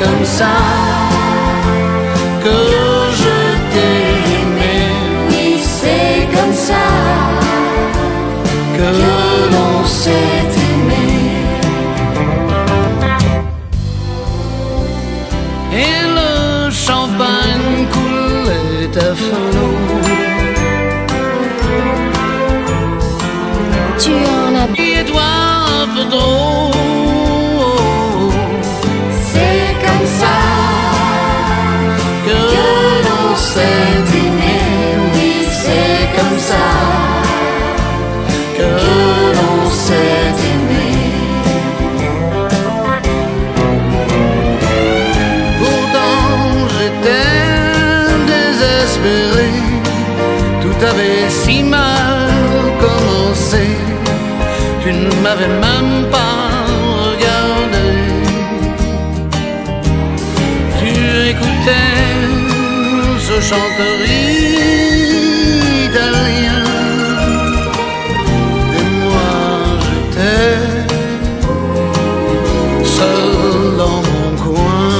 comme ça que je t'ai aimé. Oui, c'est comme ça que l'on s'est aimé. Et le champagne coulait à flot. Tu en as bu Et toi un peu trop. C'est comme ça Que l'on s'est aimé. oui, c'est comme ça Que l'on s'est aimé. Pourtant j'étais désespéré. Tout avait si mal commencé. Tu ne m'avais même pas regardé. Tu écoutais ce chanteur italien. Et moi j'étais seul dans mon coin.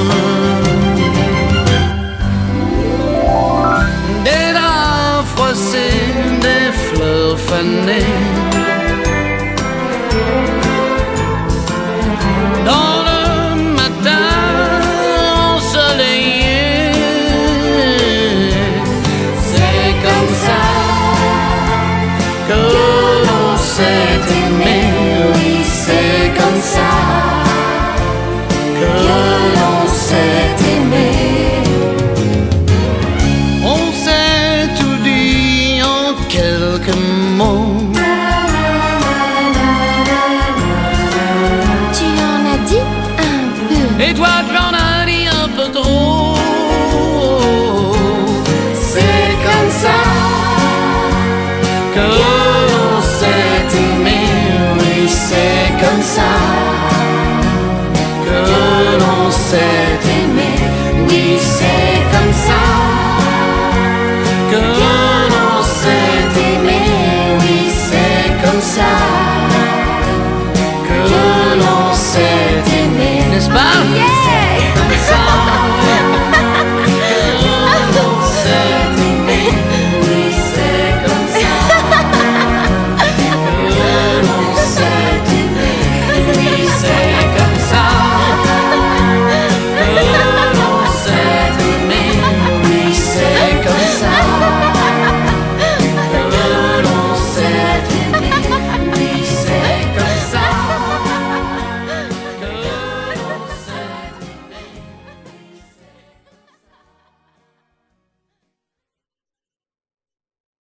Des draps froissés, des fleurs fanées. Dans le matin ensoleillé. C'est comme ça Que l'on s'est aimé. oui, c'est comme ça Que l'on s'est aimé. on s'est tout dit en quelques mots. Tu en as dit un peu. Et toi tu en as dit un peu trop. C'est comme ça Que l'on s'est aimé. oui, c'est comme ça Que l'on s'est